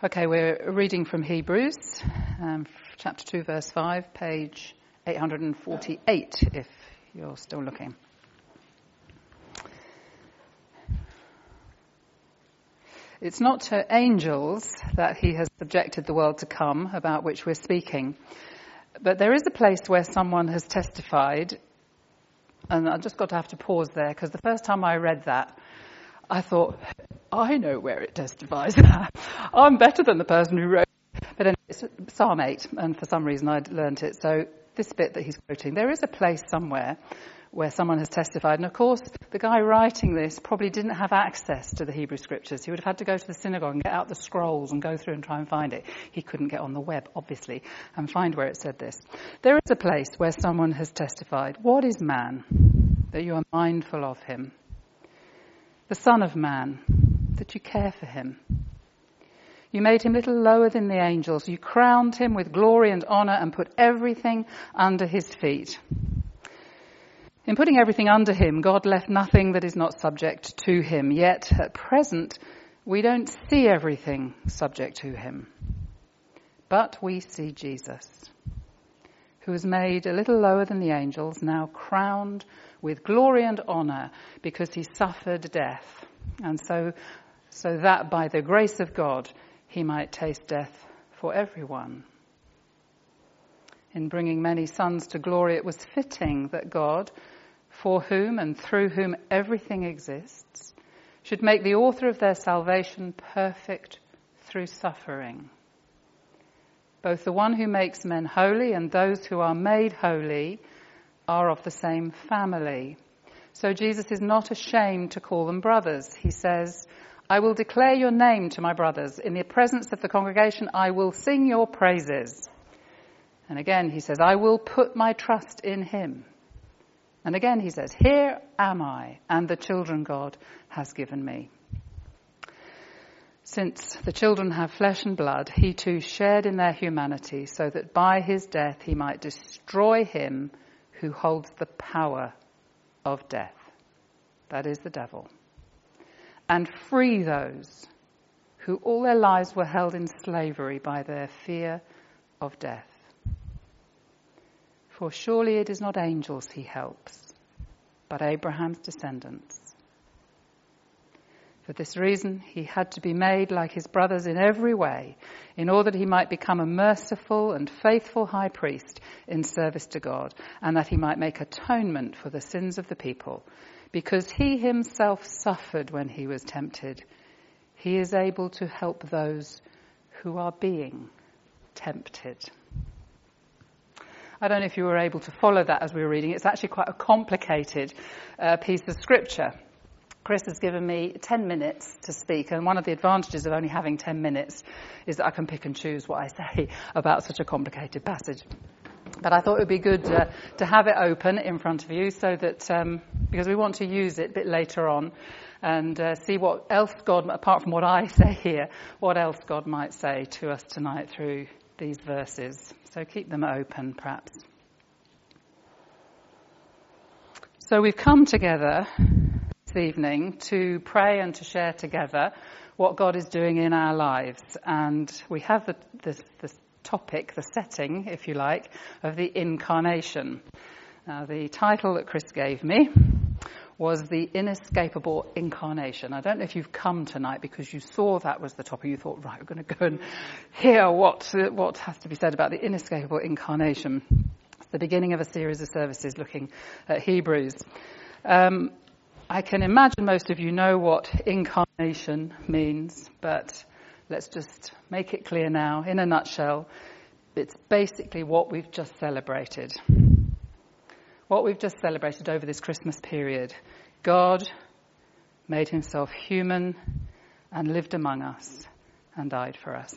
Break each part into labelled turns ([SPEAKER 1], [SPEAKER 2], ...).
[SPEAKER 1] Okay, we're reading from Hebrews, chapter 2, verse 5, page 848, if you're still looking. It's not to angels that he has subjected the world to come, about which we're speaking. But there is a place where someone has testified, and I've just got to have to pause there, because the first time I read that, I thought, I know where it testifies. I'm better than the person who wrote it. But anyway, it's Psalm 8, and for some reason I'd learnt it. So this bit that he's quoting, there is a place somewhere where someone has testified. And of course, the guy writing this probably didn't have access to the Hebrew scriptures. He would have had to go to the synagogue and get out the scrolls and go through and try and find it. He couldn't get on the web, obviously, and find where it said this. There is a place where someone has testified. What is man, that you are mindful of him? The Son of Man, that you care for him. You made him little lower than the angels. You crowned him with glory and honor and put everything under his feet. In putting everything under him, God left nothing that is not subject to him. Yet at present, we don't see everything subject to him. But we see Jesus, who was made a little lower than the angels, now crowned with glory and honor because he suffered death. And so that by the grace of God, he might taste death for everyone. In bringing many sons to glory, it was fitting that God, for whom and through whom everything exists, should make the author of their salvation perfect through suffering. Both the one who makes men holy and those who are made holy are of the same family. So Jesus is not ashamed to call them brothers. He says, I will declare your name to my brothers. In the presence of the congregation, I will sing your praises. And again, he says, I will put my trust in him. And again, he says, here am I, and the children God has given me. Since the children have flesh and blood, he too shared in their humanity, so that by his death he might destroy him who holds the power of death, that is the devil, and free those who all their lives were held in slavery by their fear of death. For surely it is not angels he helps, but Abraham's descendants. For this reason, he had to be made like his brothers in every way, in order that he might become a merciful and faithful high priest in service to God, and that he might make atonement for the sins of the people. Because he himself suffered when he was tempted, he is able to help those who are being tempted. I don't know if you were able to follow that as we were reading. It's actually quite a complicated piece of scripture. Chris has given me 10 minutes to speak, and one of the advantages of only having 10 minutes is that I can pick and choose what I say about such a complicated passage. But I thought it would be good to have it open in front of you so that, because we want to use it a bit later on and see what else God, apart from what I say here, what else God might say to us tonight through these verses. So keep them open, perhaps. So we've come together this evening to pray and to share together what God is doing in our lives. And we have the topic, the setting, if you like, of the incarnation. Now, the title that Chris gave me was the inescapable incarnation. I don't know if you've come tonight because you saw that was the topic. You thought, right, we're going to go and hear what has to be said about the inescapable incarnation. It's the beginning of a series of services looking at Hebrews. I can imagine most of you know what incarnation means, but let's just make it clear now. In a nutshell, it's basically what we've just celebrated. What we've just celebrated over this Christmas period. God made himself human and lived among us and died for us.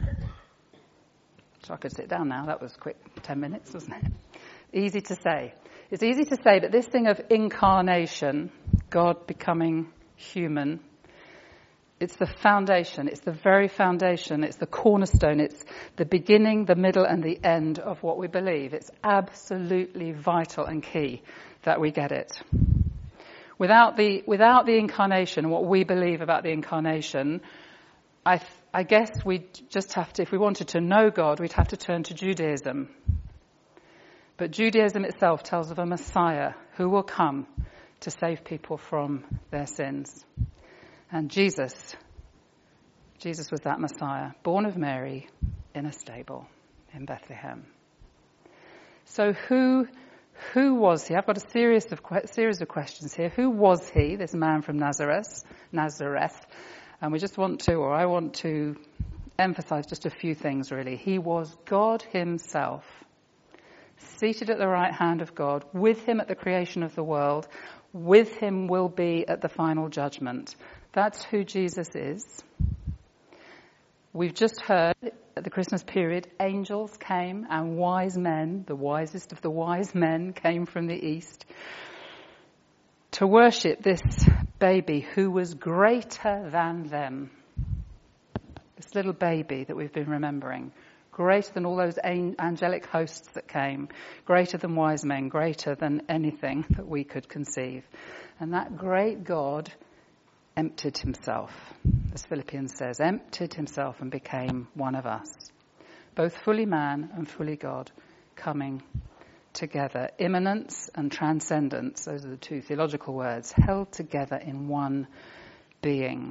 [SPEAKER 1] So I could sit down now. That was quick, 10 minutes, wasn't it? Easy to say. It's easy to say, but this thing of incarnation, God becoming human, it's the foundation, it's the very foundation, it's the cornerstone, it's the beginning, the middle and the end of what we believe. It's absolutely vital and key that we get it. Without the incarnation, what we believe about the incarnation, I guess we'd just have to, if we wanted to know God, we'd have to turn to Judaism. But Judaism itself tells of a Messiah who will come to save people from their sins. And Jesus was that Messiah, born of Mary in a stable in Bethlehem. So who was he? I've got a series of questions here. Who was he, this man from Nazareth? And I want to emphasize just a few things, really. He was God himself, seated at the right hand of God, with him at the creation of the world, with him will be at the final judgment. That's who Jesus is. We've just heard at the Christmas period, angels came and wise men, the wisest of the wise men, came from the east to worship this baby who was greater than them. This little baby that we've been remembering, greater than all those angelic hosts that came, greater than wise men, greater than anything that we could conceive. And that great God emptied himself, as Philippians says, emptied himself and became one of us. Both fully man and fully God coming together. Immanence and transcendence, those are the two theological words, held together in one being.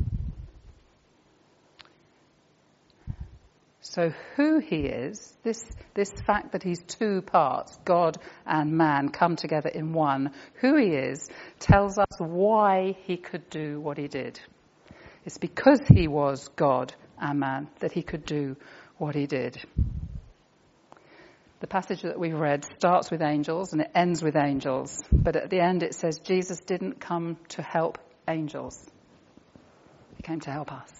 [SPEAKER 1] So who he is, this fact that he's two parts, God and man, come together in one, who he is, tells us why he could do what he did. It's because he was God and man that he could do what he did. The passage that we've read starts with angels and it ends with angels. But at the end it says Jesus didn't come to help angels. He came to help us.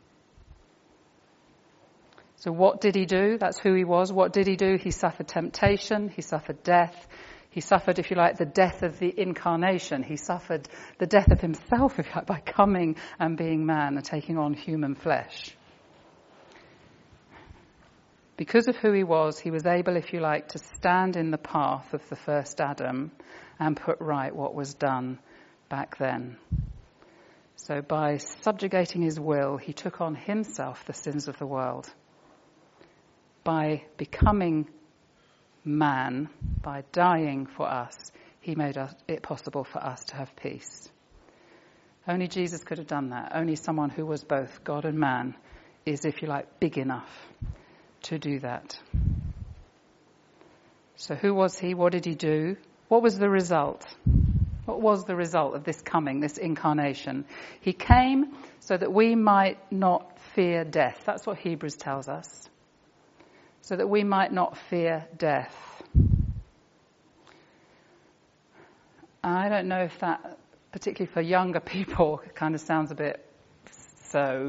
[SPEAKER 1] So what did he do? That's who he was. What did he do? He suffered temptation. He suffered death. He suffered, if you like, the death of the incarnation. He suffered the death of himself, if you like, by coming and being man and taking on human flesh. Because of who he was able, if you like, to stand in the path of the first Adam and put right what was done back then. So by subjugating his will, he took on himself the sins of the world. By becoming man, by dying for us, he made it possible for us to have peace. Only Jesus could have done that. Only someone who was both God and man is, if you like, big enough to do that. So who was he? What did he do? What was the result? What was the result of this coming, this incarnation? He came so that we might not fear death. That's what Hebrews tells us. So that we might not fear death. I don't know if that, particularly for younger people, kind of sounds a bit is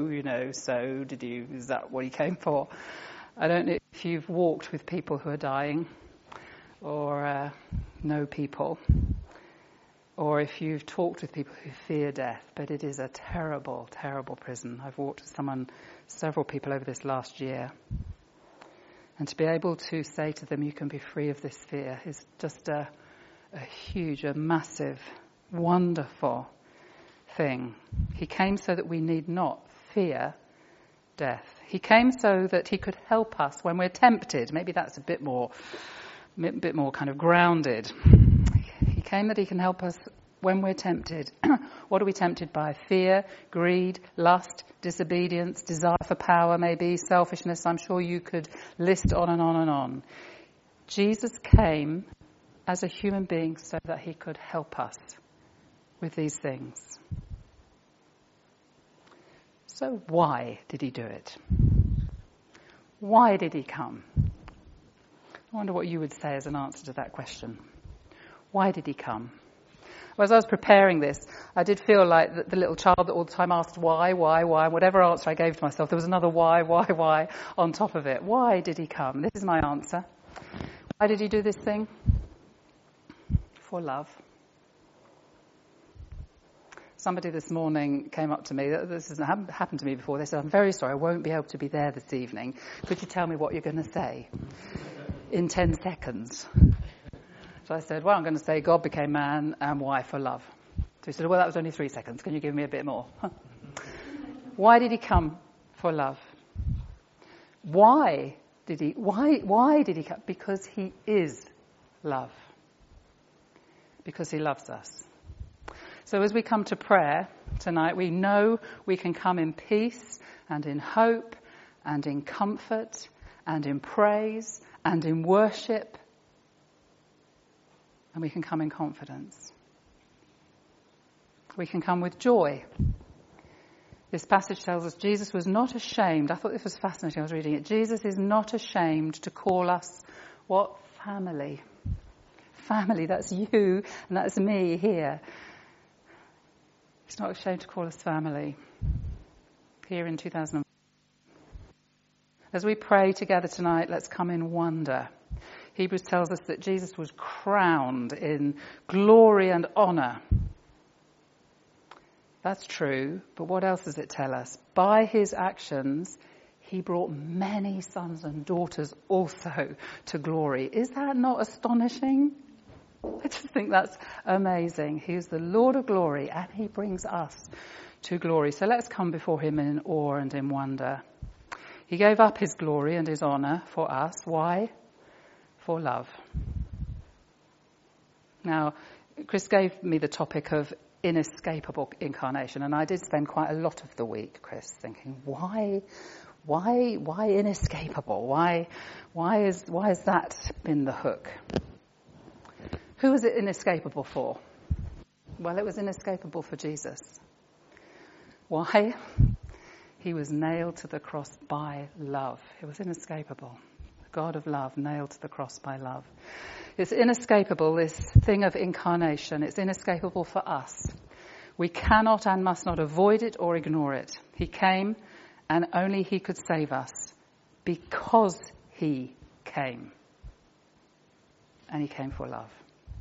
[SPEAKER 1] that what he came for? I don't know if you've walked with people who are dying or know people, or if you've talked with people who fear death, but it is a terrible, terrible prison. I've walked with several people over this last year. And to be able to say to them, you can be free of this fear, is just a huge, a massive, wonderful thing. He came so that we need not fear death. He came so that he could help us when we're tempted. Maybe that's a bit more kind of grounded. He came that he can help us when we're tempted. What are we tempted by? Fear, greed, lust, disobedience, desire for power, maybe selfishness. I'm sure you could list on and on and on. Jesus came as a human being so that he could help us with these things. So why did he do it? Why did he come? I wonder what you would say as an answer to that question. Why did he come? Well, as I was preparing this, I did feel like the little child that all the time asked why, whatever answer I gave to myself, there was another why on top of it. Why did he come? This is my answer. Why did he do this thing? For love. Somebody this morning came up to me, this hasn't happened to me before, they said, I'm very sorry, I won't be able to be there this evening. Could you tell me what you're going to say in 10 seconds? So I said, well, I'm going to say God became man and why for love. So he said, well, that was only 3 seconds. Can you give me a bit more? Why did he come? for love. Why did he come? Because he is love. Because he loves us. So as we come to prayer tonight, we know we can come in peace and in hope and in comfort and in praise and in worship. And we can come in confidence. We can come with joy. This passage tells us Jesus was not ashamed. I thought this was fascinating. I was reading it. Jesus is not ashamed to call us what? Family. Family, that's you and that's me here. He's not ashamed to call us family. Here in 2004. As we pray together tonight, let's come in wonder. Hebrews tells us that Jesus was crowned in glory and honour. That's true, but what else does it tell us? By his actions, he brought many sons and daughters also to glory. Is that not astonishing? I just think that's amazing. He's the Lord of glory and he brings us to glory. So let's come before him in awe and in wonder. He gave up his glory and his honour for us. Why? For love. Now, Chris gave me the topic of inescapable incarnation, and I did spend quite a lot of the week, Chris, thinking, why inescapable? Why has that been the hook? Who was it inescapable for? Well, it was inescapable for Jesus. Why? He was nailed to the cross by love. It was inescapable. The God of love nailed to the cross by love. It's inescapable, this thing of incarnation. It's inescapable for us. We cannot and must not avoid it or ignore it. He came and only he could save us because he came. And he came for love.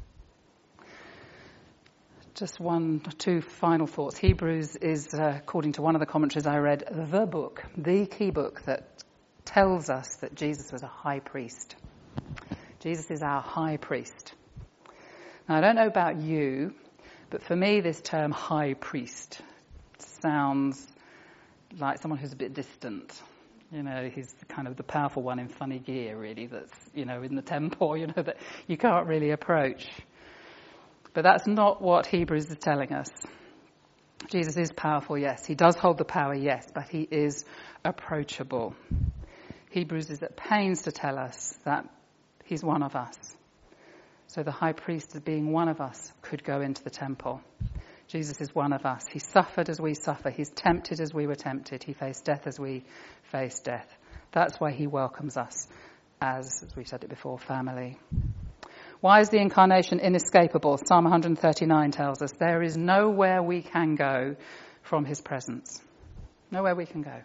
[SPEAKER 1] Just one or two final thoughts. Hebrews is, according to one of the commentaries I read, the book, the key book that tells us that Jesus was a high priest. Jesus is our high priest. Now, I don't know about you, but for me, this term high priest sounds like someone who's a bit distant. You know, he's kind of the powerful one in funny gear, really, that's, you know, in the temple, you know, that you can't really approach. But that's not what Hebrews is telling us. Jesus is powerful, yes. He does hold the power, yes, but he is approachable. Hebrews is at pains to tell us that he's one of us. So the high priest, as being one of us, could go into the temple. Jesus is one of us. He suffered as we suffer. He's tempted as we were tempted. He faced death as we faced death. That's why he welcomes us as we've said it before, family. Why is the incarnation inescapable? Psalm 139 tells us there is nowhere we can go from his presence. Nowhere we can go.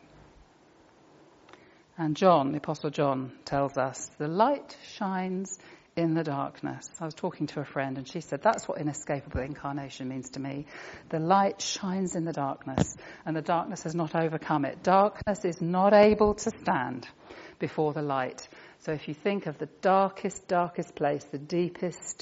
[SPEAKER 1] And John, the Apostle John, tells us the light shines in the darkness. I was talking to a friend and she said, that's what inescapable incarnation means to me. The light shines in the darkness and the darkness has not overcome it. Darkness is not able to stand before the light. So if you think of the darkest place, the deepest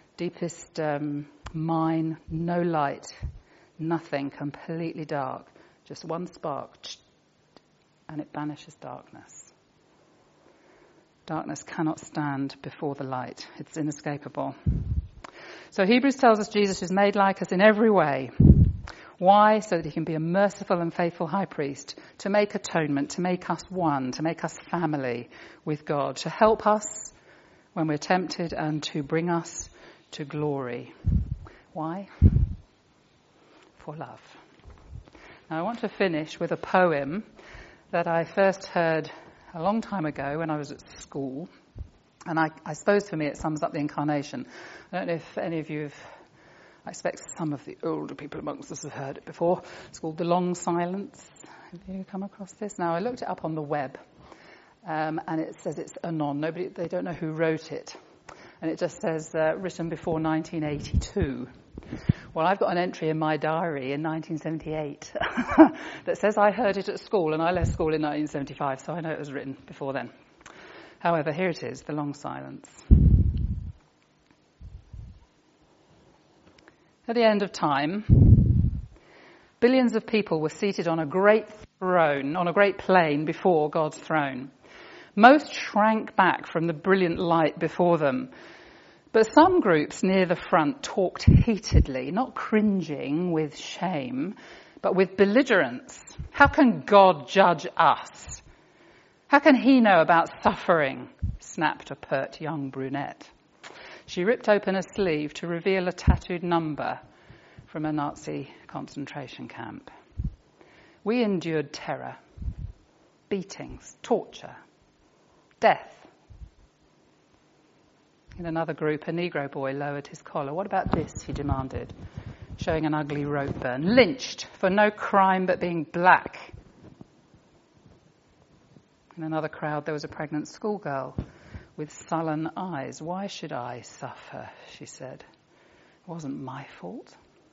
[SPEAKER 1] mine, no light, nothing, completely dark, just one spark, and it banishes darkness. Darkness cannot stand before the light. It's inescapable. So Hebrews tells us Jesus is made like us in every way. Why? So that he can be a merciful and faithful high priest, to make atonement, to make us one, to make us family with God, to help us when we're tempted and to bring us to glory. Why? For love. Now I want to finish with a poem that I first heard a long time ago when I was at school. And I suppose for me it sums up the incarnation. I don't know if any of you have, I expect some of the older people amongst us have heard it before. It's called The Long Silence. Have you come across this? Now I looked it up on the web and it says it's anon. They don't know who wrote it. And it just says written before 1982. Well, I've got an entry in my diary in 1978 that says I heard it at school, and I left school in 1975, so I know it was written before then. However, here it is, The Long Silence. At the end of time, billions of people were seated on a great throne, on a great plain before God's throne. Most shrank back from the brilliant light before them. But some groups near the front talked heatedly, not cringing with shame, but with belligerence. How can God judge us? How can he know about suffering? Snapped a pert young brunette. She ripped open a sleeve to reveal a tattooed number from a Nazi concentration camp. We endured terror, beatings, torture, death. In another group, a Negro boy lowered his collar. What about this, he demanded, showing an ugly rope burn. Lynched for no crime but being black. In another crowd, there was a pregnant schoolgirl with sullen eyes. Why should I suffer, she said. It wasn't my fault.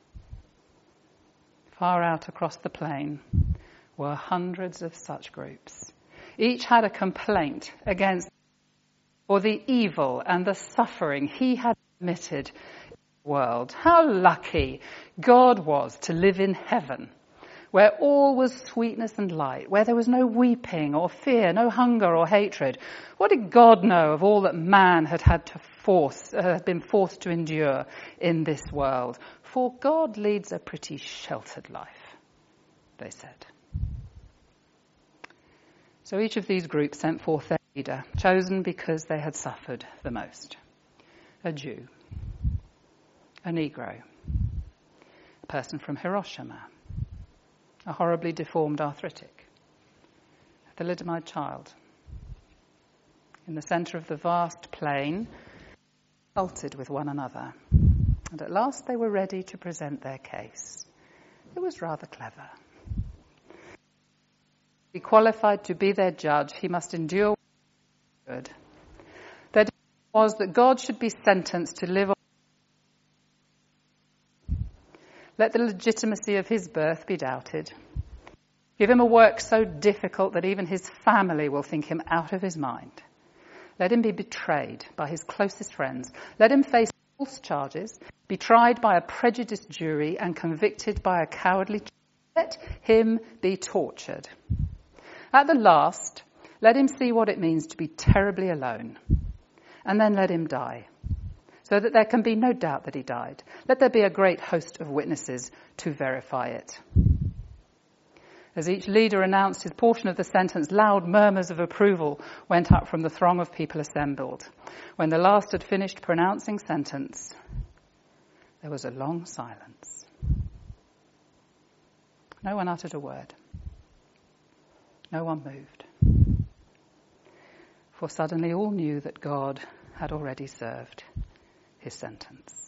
[SPEAKER 1] Far out across the plain were hundreds of such groups. Each had a complaint against or the evil and the suffering he had committed in the world. How lucky God was to live in heaven, where all was sweetness and light, where there was no weeping or fear, no hunger or hatred. What did God know of all that man had been forced to endure in this world? For God leads a pretty sheltered life, they said. So each of these groups sent forth their leader, chosen because they had suffered the most. A Jew, a Negro, a person from Hiroshima, a horribly deformed arthritic, a thalidomide child. In the centre of the vast plain, consulted with one another, and at last they were ready to present their case. It was rather clever. To be qualified to be their judge, he must endure good. Their decision was that God should be sentenced to live on. Let the legitimacy of his birth be doubted. Give him a work so difficult that even his family will think him out of his mind. Let him be betrayed by his closest friends. Let him face false charges, be tried by a prejudiced jury and convicted by a cowardly jury. Let him be tortured. At the last, let him see what it means to be terribly alone. And then let him die, so that there can be no doubt that he died. Let there be a great host of witnesses to verify it. As each leader announced his portion of the sentence, loud murmurs of approval went up from the throng of people assembled. When the last had finished pronouncing sentence, there was a long silence. No one uttered a word. No one moved. For suddenly all knew that God had already served his sentence.